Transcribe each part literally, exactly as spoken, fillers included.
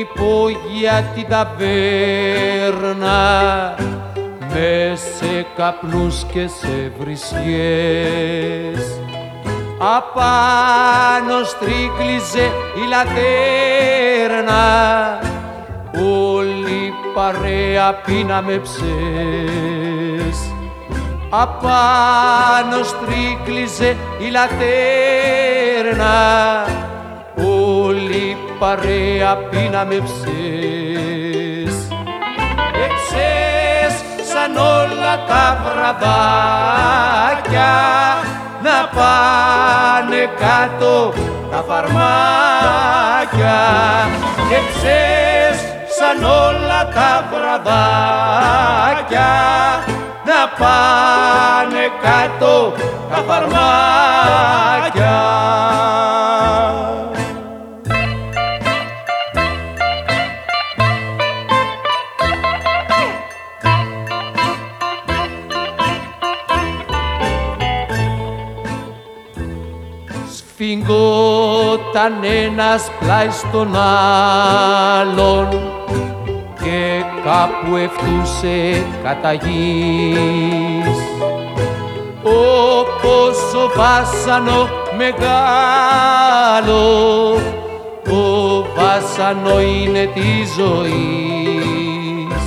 υπόγεια την ταβέρνα μες σε καπνούς και σε βρισιές. Απάνω στρίκλιζε η λατέρνα, όλη παρέα πίναμε ψες. Απάνω στρίκλιζε η λατέρνα, όλη παρέα πίναμε ψες. Και ψες σαν όλα τα βραδάκια να πάνε κάτω τα φαρμάκια. Και ξέρεις σαν όλα τα βραδάκια να πάνε κάτω τα φαρμάκια. Σφιγγόταν ένας πλάι στον άλλον και κάπου ευτούσε κατά γης. Όπως ο βάσανο μεγάλο, το βάσανο είναι της ζωής.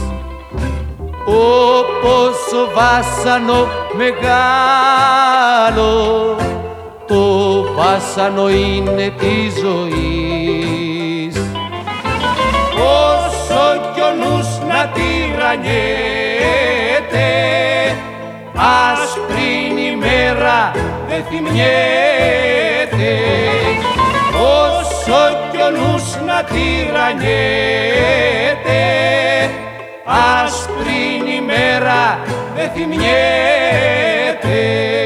Όπως ο βάσανο μεγάλο, το βάσανο είναι της ζωής. Όσο κι ο νους να τυραννιέται, ας πριν η μέρα δεν θυμιέται. Όσο κι ο νους να τυραννιέται, ας πριν η μέρα δεν θυμιέται.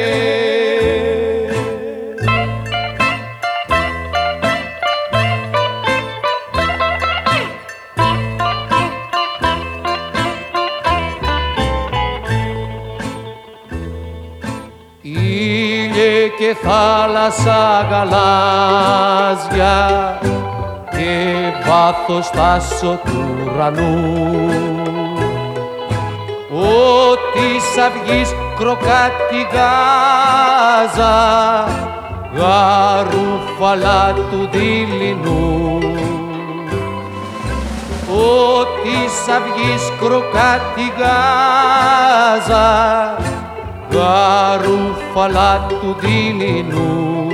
Ήλιε και θάλασσα γαλάζια και βάθος τάσο του ουρανού, ο της αυγής κροκάτη γάζα, γαρούφαλα του δειλινού. Ο της αυγής κροκάτη γάζα, γαρούφαλα του δειλινού.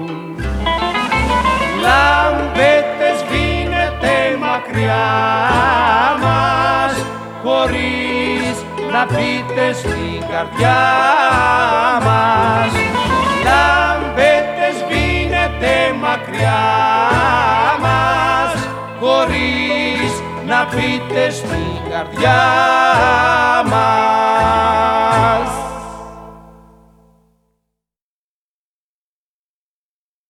Λαμπέτε σβήνετε μακριά μας, χωρίς να πείτε στην καρδιά μας. Λαμπέτε σβήνετε μακριά μας, χωρίς να πείτε στην καρδιά μας.